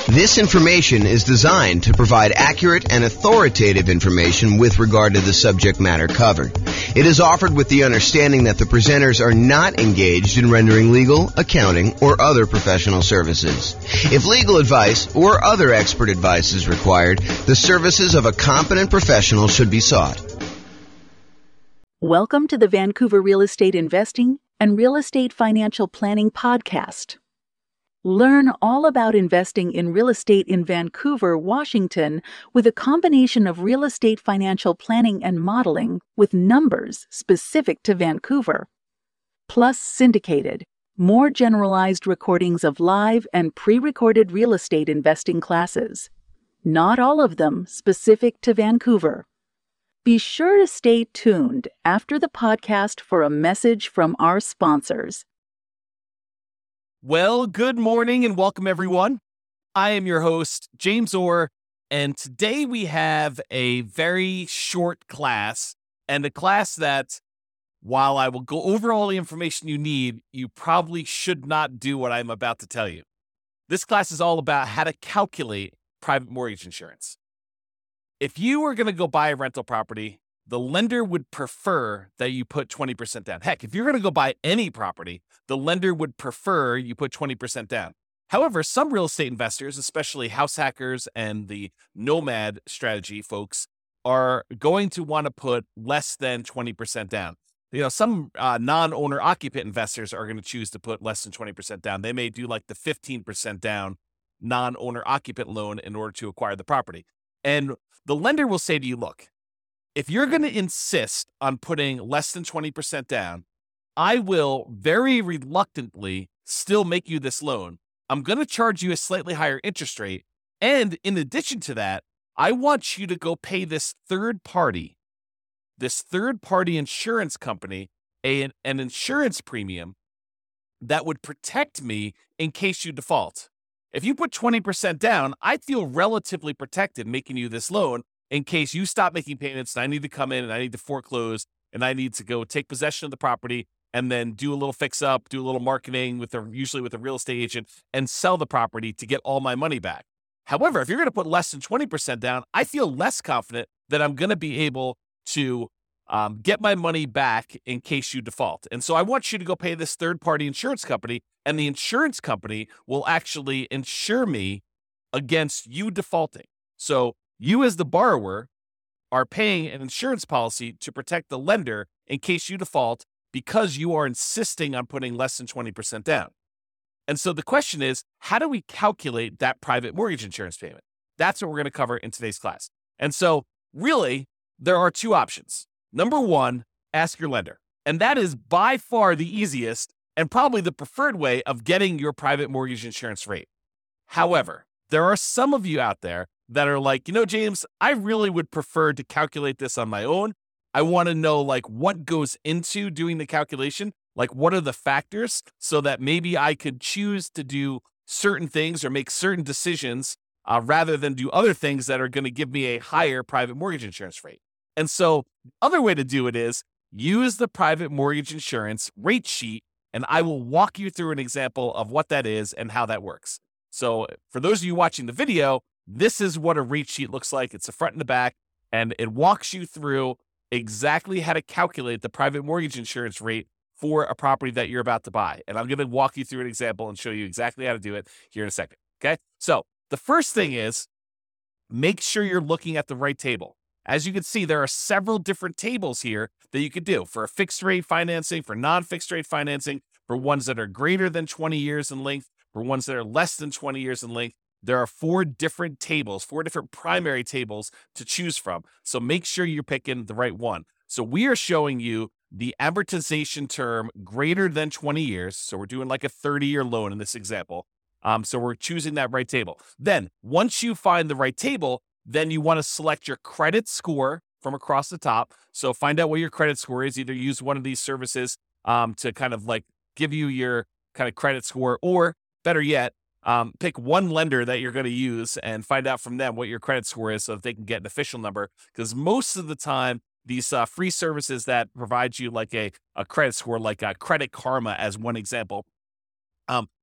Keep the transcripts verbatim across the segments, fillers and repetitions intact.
This information is designed to provide accurate and authoritative information with regard to the subject matter covered. It is offered with the understanding that the presenters are not engaged in rendering legal, accounting, or other professional services. If legal advice or other expert advice is required, the services of a competent professional should be sought. Welcome to the Vancouver Real Estate Investing and Real Estate Financial Planning Podcast. Learn all about investing in real estate in Vancouver, Washington, with a combination of real estate financial planning and modeling with numbers specific to Vancouver, plus syndicated, more generalized recordings of live and pre-recorded real estate investing classes, not all of them specific to Vancouver. Be sure to stay tuned after the podcast for a message from our sponsors. Well, good morning and welcome everyone. I am your host, James Orr, and today we have a very short class, and a class that, while I will go over all the information you need, you probably should not do what I'm about to tell you. This class is all about how to calculate private mortgage insurance. If you were going to go buy a rental property, the lender would prefer that you put twenty percent down. Heck, if you're going to go buy any property, the lender would prefer you put twenty percent down. However, some real estate investors, especially house hackers and the nomad strategy folks, are going to want to put less than twenty percent down. You know, some uh, non-owner occupant investors are going to choose to put less than twenty percent down. They may do like the fifteen percent down non-owner occupant loan in order to acquire the property. And the lender will say to you, look, if you're going to insist on putting less than twenty percent down, I will very reluctantly still make you this loan. I'm going to charge you a slightly higher interest rate. And in addition to that, I want you to go pay this third party, this third party insurance company, a, an insurance premium that would protect me in case you default. If you put twenty percent down, I feel relatively protected making you this loan in case you stop making payments and I need to come in and I need to foreclose and I need to go take possession of the property and then do a little fix up, do a little marketing with a, usually with a real estate agent, and sell the property to get all my money back. However, if you're going to put less than twenty percent down, I feel less confident that I'm going to be able to um, get my money back in case you default. And so I want you to go pay this third-party insurance company, and the insurance company will actually insure me against you defaulting. So you as the borrower are paying an insurance policy to protect the lender in case you default because you are insisting on putting less than twenty percent down. And so the question is, how do we calculate that private mortgage insurance payment? That's what we're going to cover in today's class. And so really, there are two options. Number one, ask your lender. And that is by far the easiest and probably the preferred way of getting your private mortgage insurance rate. However, there are some of you out there that are like, you know, James, I really would prefer to calculate this on my own. I want to know like what goes into doing the calculation, like what are the factors so that maybe I could choose to do certain things or make certain decisions uh, rather than do other things that are going to give me a higher private mortgage insurance rate. And so the other way to do it is use the private mortgage insurance rate sheet, and I will walk you through an example of what that is and how that works. So for those of you watching the video, this is what a rate sheet looks like. It's the front and the back, and it walks you through exactly how to calculate the private mortgage insurance rate for a property that you're about to buy. And I'm going to walk you through an example and show you exactly how to do it here in a second. Okay. So the first thing is make sure you're looking at the right table. As you can see, there are several different tables here that you could do for a fixed rate financing, for non-fixed rate financing, for ones that are greater than twenty years in length, for ones that are less than twenty years in length. There are four different tables, four different primary tables to choose from. So make sure you're picking the right one. So we are showing you the amortization term greater than twenty years. So we're doing like a thirty-year loan in this example. Um, so we're choosing that right table. Then once you find the right table, then you want to select your credit score from across the top. So find out what your credit score is. Either use one of these services um, to kind of like give you your kind of credit score, or better yet, Um, pick one lender that you're going to use and find out from them what your credit score is so that they can get an official number. Because most of the time, these uh, free services that provide you like a, a credit score, like a Credit Karma as one example, um,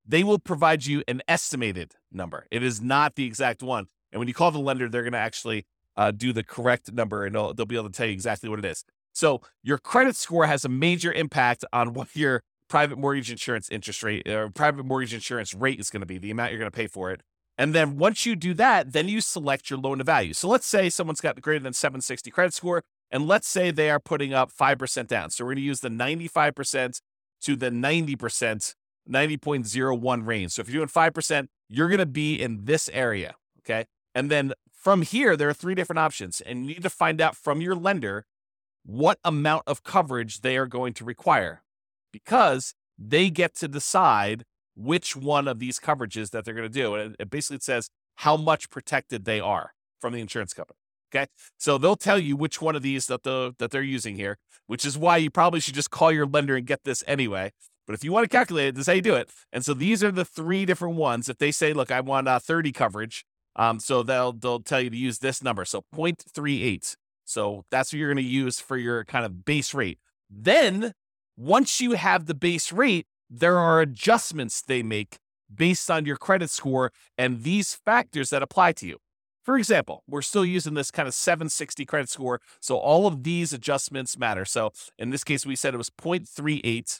they will provide you an estimated number. It is not the exact one. And when you call the lender, they're going to actually uh, do the correct number, and they'll, they'll be able to tell you exactly what it is. So your credit score has a major impact on what your private mortgage insurance interest rate or private mortgage insurance rate is going to be, the amount you're going to pay for it. And then once you do that, then you select your loan to value. So let's say someone's got greater than seven sixty credit score, and let's say they are putting up five percent down. So we're going to use the ninety-five percent to the ninety percent, ninety point zero one range. So if you're doing five percent, you're going to be in this area, okay? And then from here, there are three different options, and you need to find out from your lender what amount of coverage they are going to require, because they get to decide which one of these coverages that they're going to do. And it basically says how much protected they are from the insurance company. Okay. So they'll tell you which one of these that the that they're using here, which is why you probably should just call your lender and get this anyway. But if you want to calculate it, this is how you do it. And so these are the three different ones. If they say, look, I want uh, thirty coverage, um, so they'll they'll tell you to use this number. So zero point three eight. So that's what you're going to use for your kind of base rate. Then once you have the base rate, there are adjustments they make based on your credit score and these factors that apply to you. For example, we're still using this kind of seven sixty credit score, so all of these adjustments matter. So in this case, we said it was zero point three eight.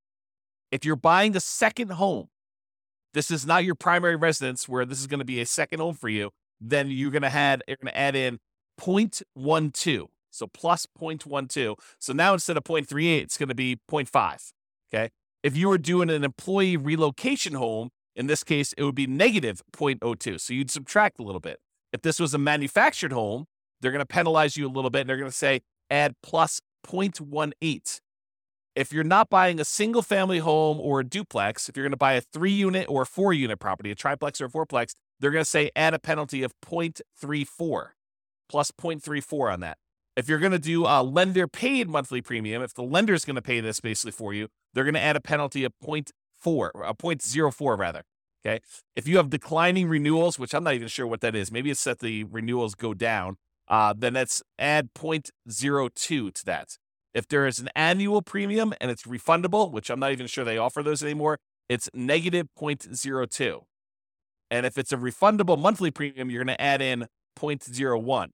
If you're buying a second home, this is not your primary residence where this is going to be a second home for you, then you're going to add, you're going to add in zero point one two. So plus zero point one two. So now instead of zero point three eight, it's going to be zero point five. Okay. If you were doing an employee relocation home, in this case, it would be negative zero point zero two. So you'd subtract a little bit. If this was a manufactured home, they're going to penalize you a little bit, and they're going to say add plus zero point one eight. If you're not buying a single family home or a duplex, if you're going to buy a three unit or a four unit property, a triplex or a fourplex, they're going to say add a penalty of zero point three four, plus zero point three four on that. If you're going to do a lender paid monthly premium, if the lender is going to pay this basically for you, they're going to add a penalty of zero point four, or zero point zero four rather. Okay. If you have declining renewals, which I'm not even sure what that is, maybe it's that the renewals go down, uh, then that's add zero point zero two to that. If there is an annual premium and it's refundable, which I'm not even sure they offer those anymore, it's negative zero point zero two. And if it's a refundable monthly premium, you're going to add in zero point zero one.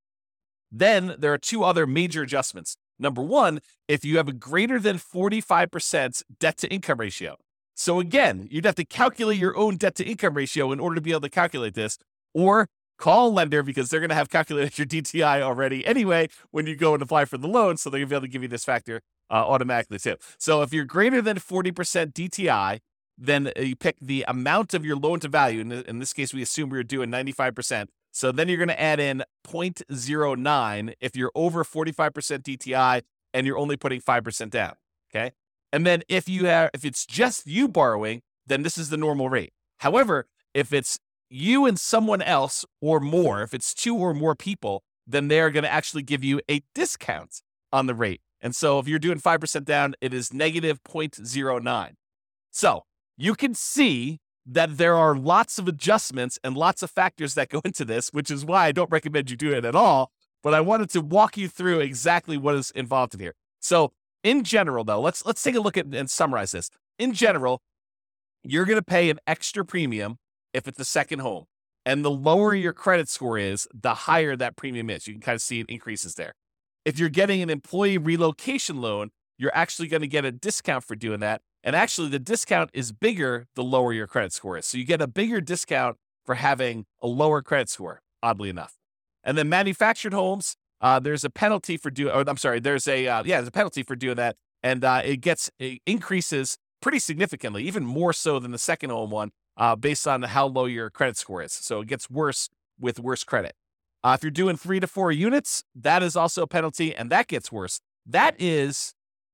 Then there are two other major adjustments. Number one, if you have a greater than forty-five percent debt to income ratio. So again, you'd have to calculate your own debt to income ratio in order to be able to calculate this, or call a lender because they're going to have calculated your D T I already anyway when you go and apply for the loan. So they're going to be able to give you this factor uh, automatically too. So if you're greater than forty percent D T I, then you pick the amount of your loan to value. In, in this case, we assume we were doing ninety-five percent. So then you're going to add in zero point zero nine if you're over forty-five percent D T I and you're only putting five percent down. Okay. And then if you have, if it's just you borrowing, then this is the normal rate. However, if it's you and someone else or more, if it's two or more people, then they're going to actually give you a discount on the rate. And so if you're doing five percent down, it is negative zero point zero nine. So you can see that there are lots of adjustments and lots of factors that go into this, which is why I don't recommend you do it at all. But I wanted to walk you through exactly what is involved in here. So in general, though, let's let's take a look at and summarize this. In general, you're going to pay an extra premium if it's a second home. And the lower your credit score is, the higher that premium is. You can kind of see it increases there. If you're getting an employee relocation loan, you're actually going to get a discount for doing that. And actually, the discount is bigger the lower your credit score is. So you get a bigger discount for having a lower credit score, oddly enough. And then manufactured homes, uh, there's a penalty for doing, or I'm sorry, there's a, uh, yeah, there's a penalty for doing that. And uh, it gets, it increases pretty significantly, even more so than the second home one, uh, based on how low your credit score is. So it gets worse with worse credit. Uh, if you're doing three to four units, that is also a penalty, and that gets worse. That is,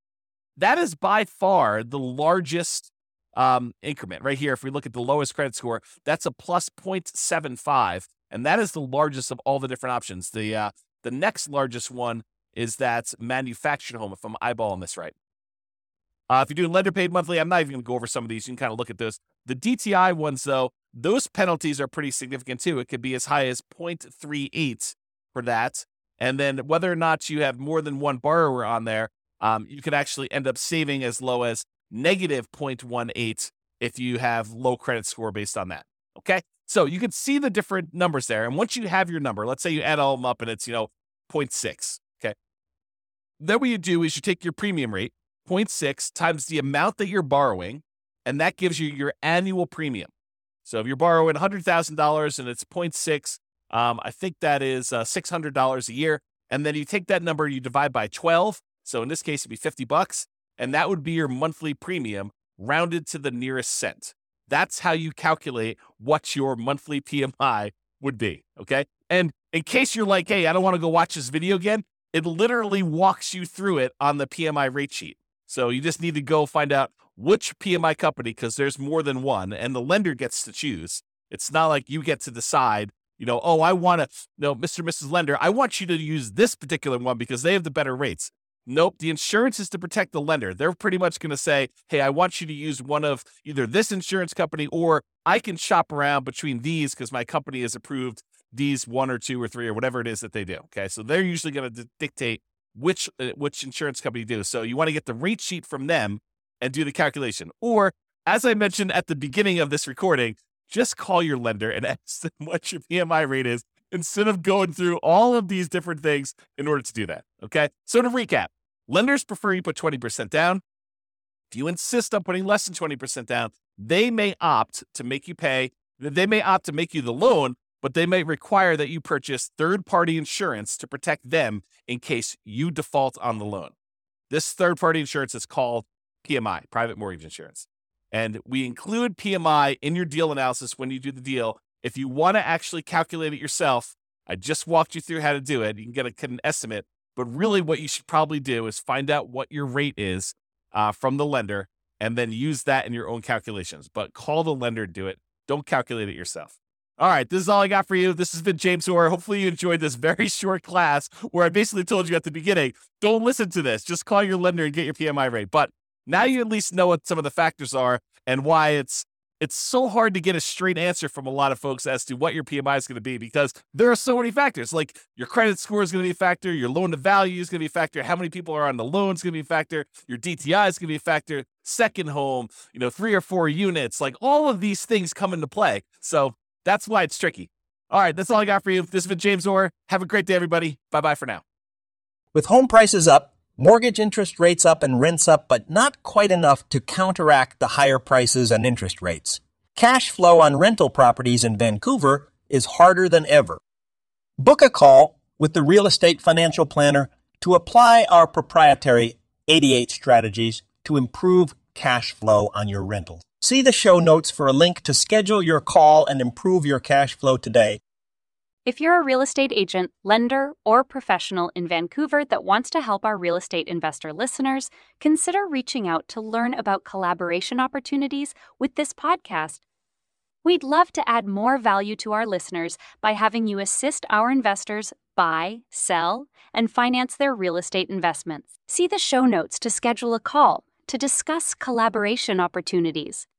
that is by far the largest um, increment right here. If we look at the lowest credit score, that's a plus zero point seven five, and that is the largest of all the different options. The uh, the next largest one is that manufactured home, if I'm eyeballing this right. Uh, if you're doing lender paid monthly, I'm not even going to go over some of these. You can kind of look at those. The D T I ones, though, those penalties are pretty significant too. It could be as high as zero point three eight for that. And then whether or not you have more than one borrower on there, um, you could actually end up saving as low as negative zero point one eight if you have low credit score based on that. Okay. So you can see the different numbers there. And once you have your number, let's say you add all of them up and it's, you know, zero point six. Okay. Then what you do is you take your premium rate, zero point six times the amount that you're borrowing, and that gives you your annual premium. So if you're borrowing one hundred thousand dollars and it's zero point six, um, I think that is uh, six hundred dollars a year. And then you take that number, you divide by twelve. So in this case, it'd be fifty bucks. And that would be your monthly premium rounded to the nearest cent. That's how you calculate what your monthly P M I would be. Okay. And in case you're like, hey, I don't want to go watch this video again, it literally walks you through it on the P M I rate sheet. So you just need to go find out which P M I company, because there's more than one, and the lender gets to choose. It's not like you get to decide, you know, oh, I want to, no, Mister and Missus Lender, I want you to use this particular one because they have the better rates. Nope, the insurance is to protect the lender. They're pretty much going to say, hey, I want you to use one of either this insurance company, or I can shop around between these because my company has approved these one or two or three or whatever it is that they do. Okay, so they're usually going to dictate which uh, which insurance company you do. So you want to get the rate sheet from them and do the calculation. Or, as I mentioned at the beginning of this recording, just call your lender and ask them what your P M I rate is, instead of going through all of these different things in order to do that. Okay. So to recap, lenders prefer you put twenty percent down. If you insist on putting less than twenty percent down, they may opt to make you pay. They may opt to make you the loan, but they may require that you purchase third-party insurance to protect them in case you default on the loan. This third-party insurance is called P M I, private mortgage insurance. And we include P M I in your deal analysis when you do the deal. If you want to actually calculate it yourself, I just walked you through how to do it. You can get, a, get an estimate, but really what you should probably do is find out what your rate is uh, from the lender and then use that in your own calculations. But call the lender to do it. Don't calculate it yourself. All right, this is all I got for you. This has been James Orr. Hopefully you enjoyed this very short class where I basically told you at the beginning, don't listen to this. Just call your lender and get your P M I rate. But now you at least know what some of the factors are and why it's it's so hard to get a straight answer from a lot of folks as to what your P M I is going to be, because there are so many factors. Like your credit score is going to be a factor, your loan to value is going to be a factor, how many people are on the loan is going to be a factor, your D T I is going to be a factor, second home, you know, three or four units, like all of these things come into play. So that's why it's tricky. All right, that's all I got for you. This has been James Orr. Have a great day, everybody. Bye-bye for now. With home prices up, mortgage interest rates up, and rents up, but not quite enough to counteract the higher prices and interest rates, cash flow on rental properties in Vancouver is harder than ever. Book a call with the Real Estate Financial Planner to apply our proprietary eighty-eight strategies to improve cash flow on your rentals. See the show notes for a link to schedule your call and improve your cash flow today. If you're a real estate agent, lender, or professional in Vancouver that wants to help our real estate investor listeners, consider reaching out to learn about collaboration opportunities with this podcast. We'd love to add more value to our listeners by having you assist our investors buy, sell, and finance their real estate investments. See the show notes to schedule a call to discuss collaboration opportunities.